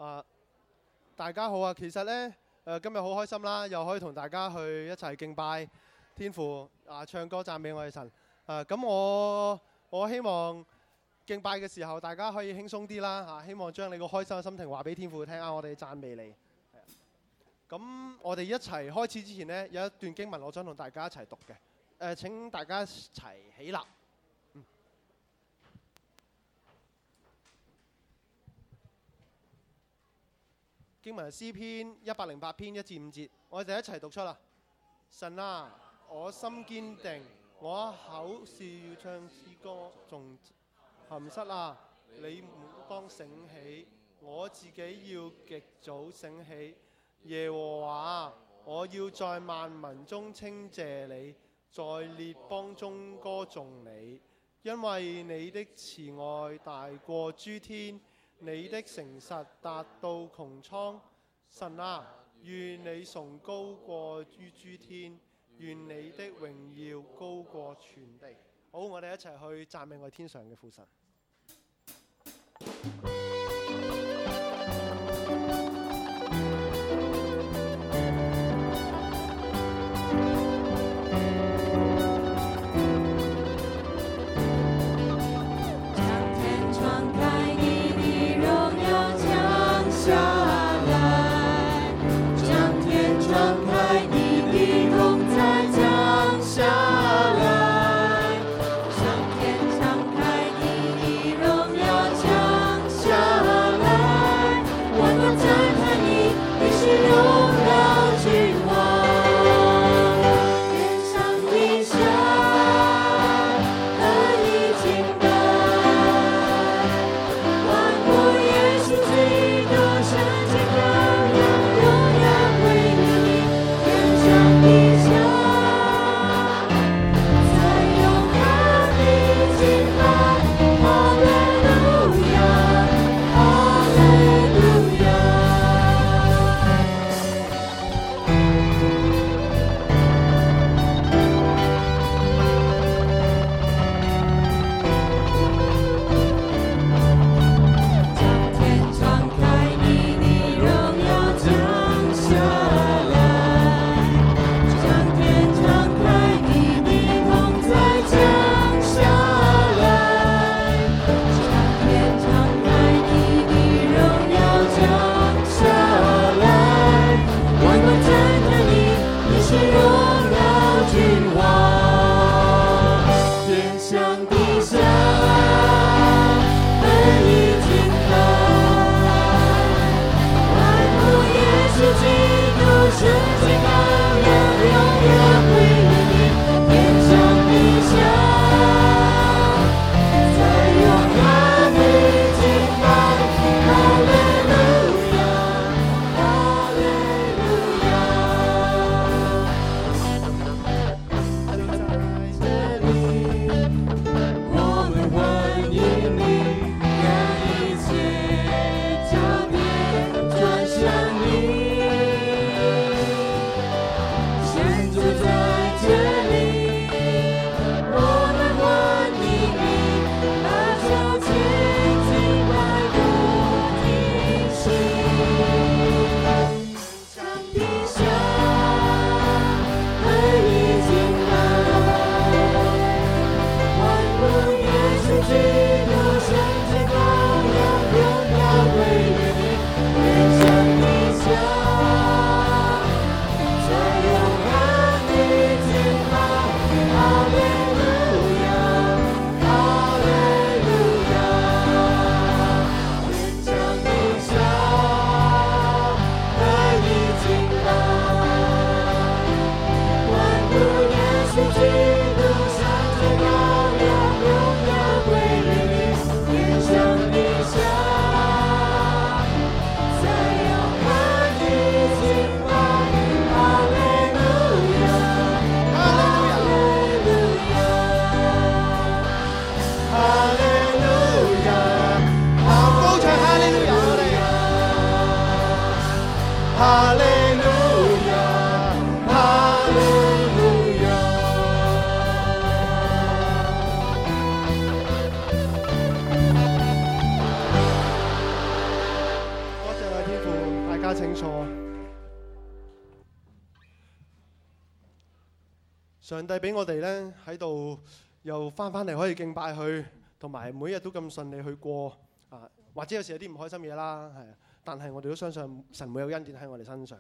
大家好啊！其實呢，今日好開心啦，又可以同大家去一齊敬拜天父唱歌讚美我哋神。咁我希望敬拜嘅時候，大家可以輕鬆啲啦希望將你個開心嘅心情話俾天父聽我哋讚美你。咁我哋一齊開始之前呢，有一段經文我想同大家一齊讀嘅。請大家一齊起立。經文係詩篇108篇1至5節，我哋一齊讀出啦。神啊，我心堅定，我口是要唱詩歌頌含室啊，你當醒起，我自己要極早醒起。耶和華，我要在萬民中稱謝你，在列邦中歌頌你，因為你的慈愛大過諸天，你的誠實達到穹蒼。神啊，願你崇高過於諸天，願你的榮耀高過全地。好，我哋一齊去讚美我哋天上嘅父神。 向天敞开你的清楚。上帝俾我哋咧喺度又翻嚟可以敬拜佢，同埋每日都咁順利去過啊，或者有時有啲唔開心嘢啦，係，但係我哋都相信神會有恩典喺我哋身上。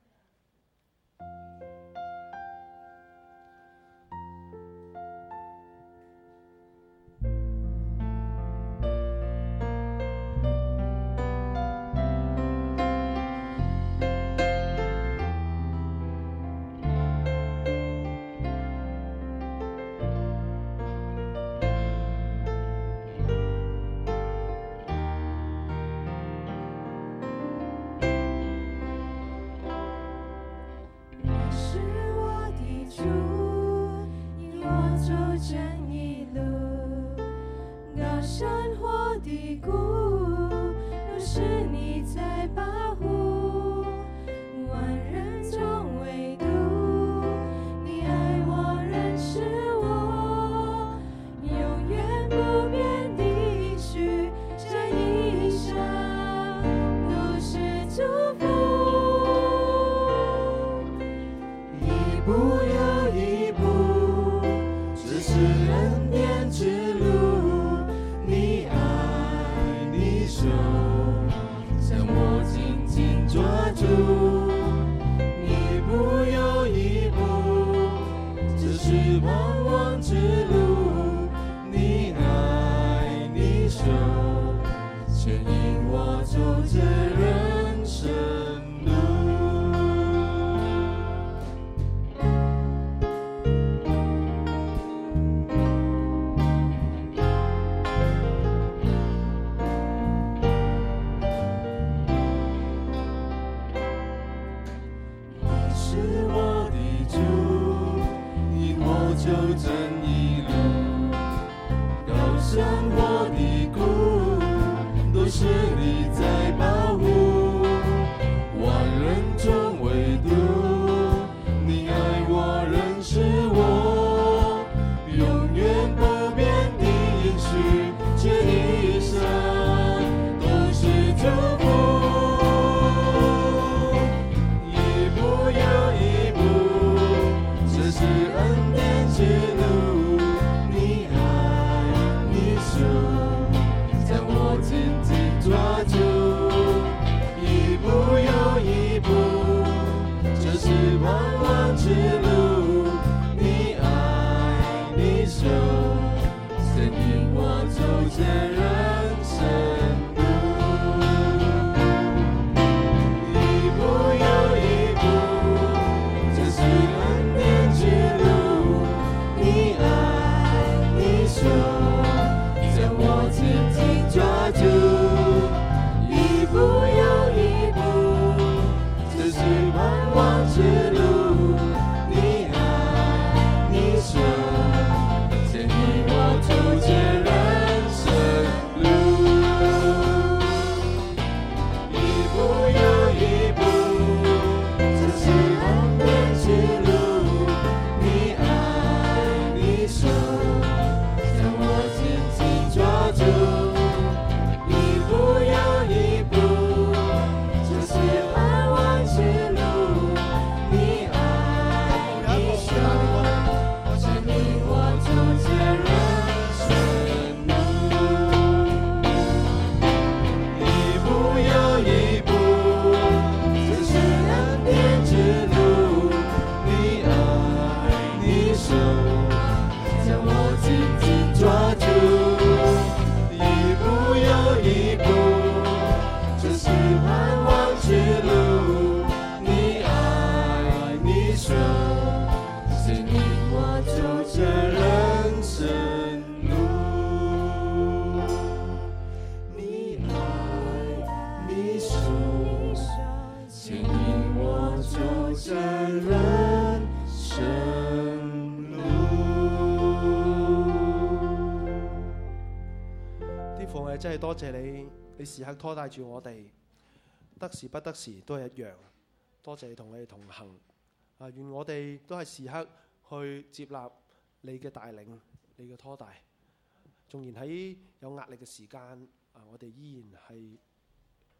真係多謝你，你時刻拖帶住我哋，得時不得時都係一樣。多謝你同我哋同行，啊，願我哋都係時刻去接納你嘅帶領，你嘅拖帶。縱然喺有壓力嘅時間，啊，我哋依然係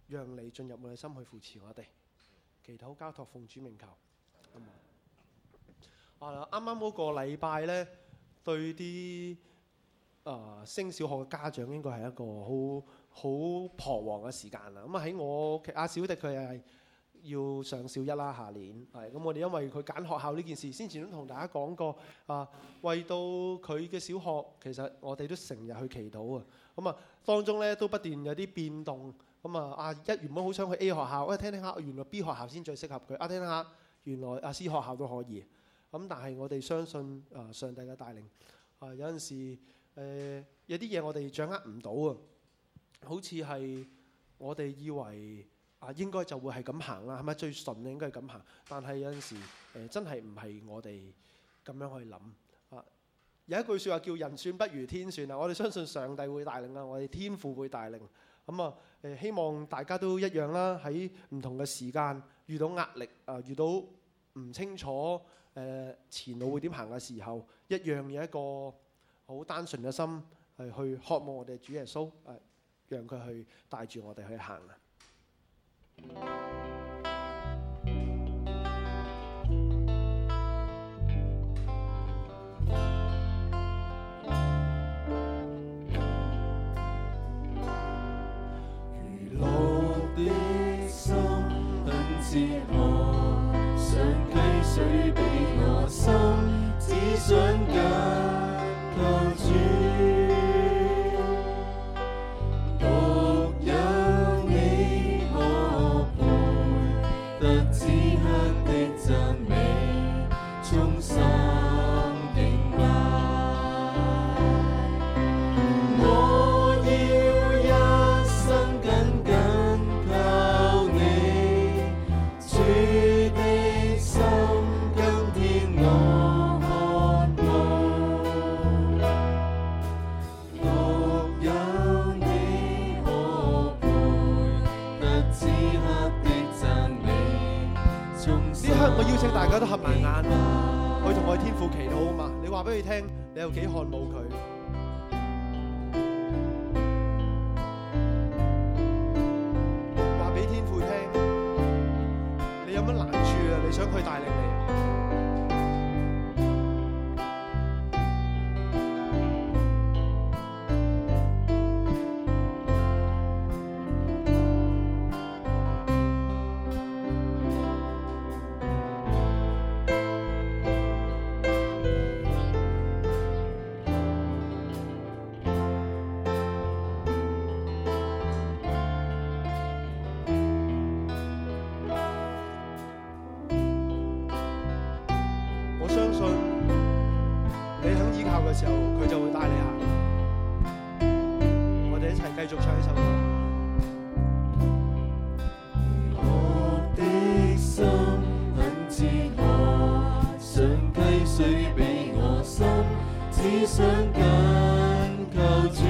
讓你進入我哋心去扶持我哋。祈禱交託奉主名求。啱啱嗰個禮拜咧，對啲升小學嘅家長應該係一個好彷徨嘅時間啦。咁喺我阿小迪佢係要上小一啦，下年係咁。我哋因為佢揀學校呢件事，先前都同大家講過為到佢嘅小學，其實我哋都成日去祈禱啊。咁當中咧都不斷有啲變動。咁原本好想去 A 學校，聽下原來 B 學校先最適合佢。聽下原來C 學校都可以。咁但係我哋相信上帝嘅帶領。有陣時有啲嘢我哋掌握唔到啊，好似係我哋以為應該就會係咁行啦，係咪最順應該係咁行？但係有陣時真係唔係我哋咁樣去諗。有一句説話叫人算不如天算啊！我哋相信上帝會帶領啊，我哋天父會帶領。希望大家都一樣啦，喺唔同嘅時間遇到壓力遇到唔清楚前路會點行嘅時候，一樣有一個好單純嘅心去渴望我哋主耶穌，讓佢去帶住我哋去行啊！ 如落的心很哲學，想溪水比我深，只想緊靠主。 我邀請大家都合埋眼，去同我哋天父祈禱好嘛？你話俾佢聽，你有幾渴慕佢？話俾天父聽，你有乜難處啊？你想佢帶領你？時候佢就會帶你行。我哋一齊繼續唱呢首歌。 我的心很哲學，想溪水比我深，只想緊靠主。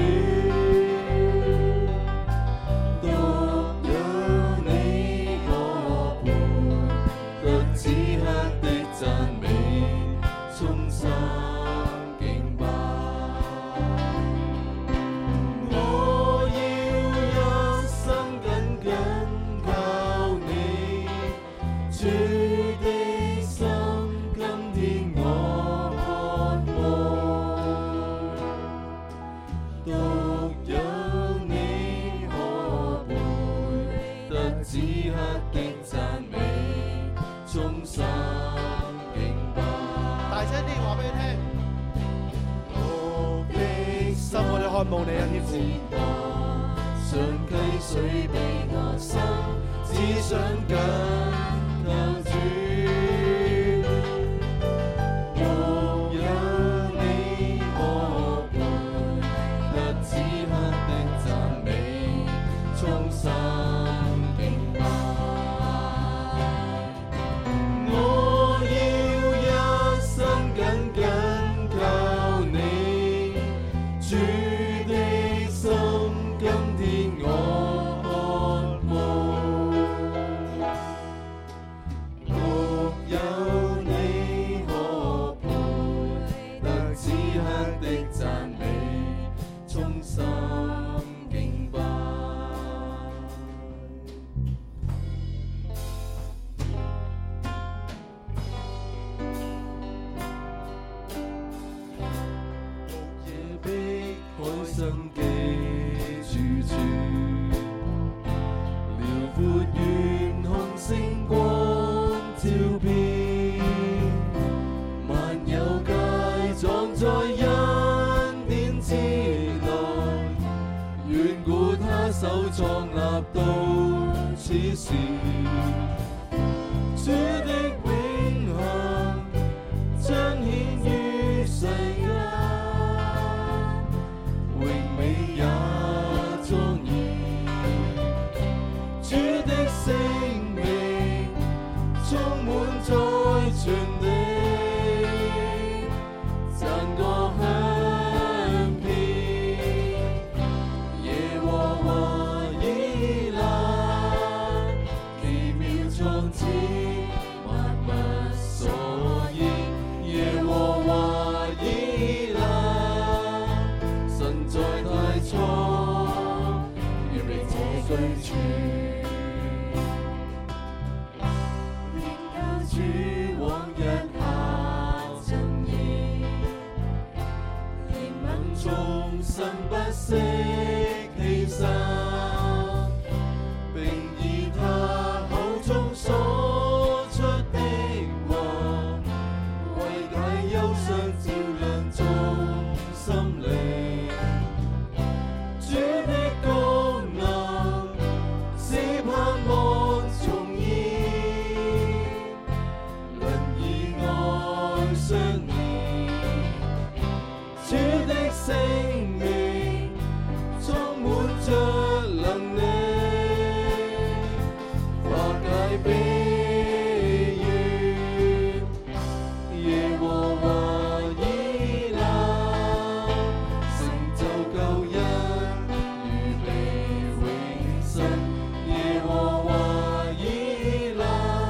渴慕你啊，天父！ 想溪水比我深，只想緊靠主。若有你可陪，得此刻的讚美，衷心敬拜。我要一生緊緊靠你，主。 生機處處，遼闊遠空星光照遍，萬有皆裝在恩典之內，遠古他手創立到此時，主的永恆彰顯於世間，榮美也莊嚴，主的聖名充滿在全地，讚歌響遍，耶和華以勒，奇妙創始萬物所應，耶和華以勒，神在太初，預備我居處。主往日下陣營，憐憫眾生不惜犧牲，並以他口中所出的話，為解憂傷照亮眾心靈。主的功能使盼望重現，相連，主的聖名充滿着能力，化解悲怨，耶和華以勒，成就救恩，預備永生，耶和華以勒，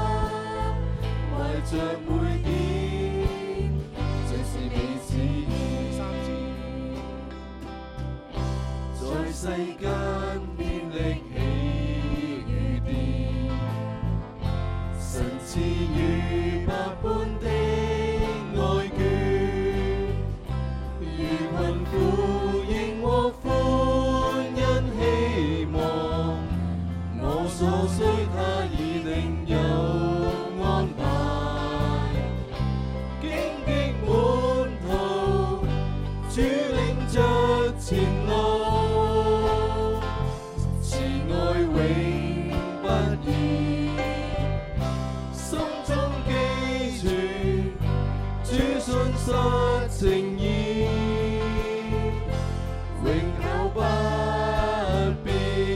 懷着每世間遍歷起雨電，神賜予百般的愛眷，如困苦應獲歡欣希望，我所需他已定有安排，荊棘滿途，主領着前路。實情意，永久不變，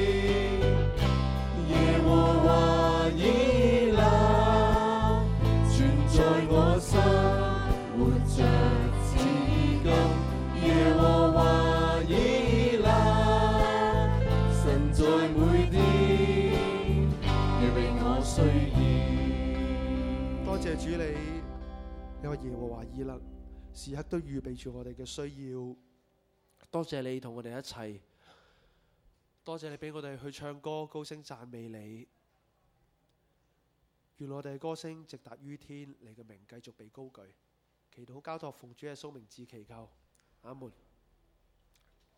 耶和華以勒，存在我心，活着至今，耶和華以勒，神在每天，預備我需要。 多謝主你。因為耶和華以勒時刻都預備住我哋嘅需要，多謝你同我哋一齊，多謝你俾我哋去唱歌高聲讚美你，願我哋嘅歌聲直達於天，你嘅名繼續被高舉，祈禱交託奉主耶穌名字祈求，阿門。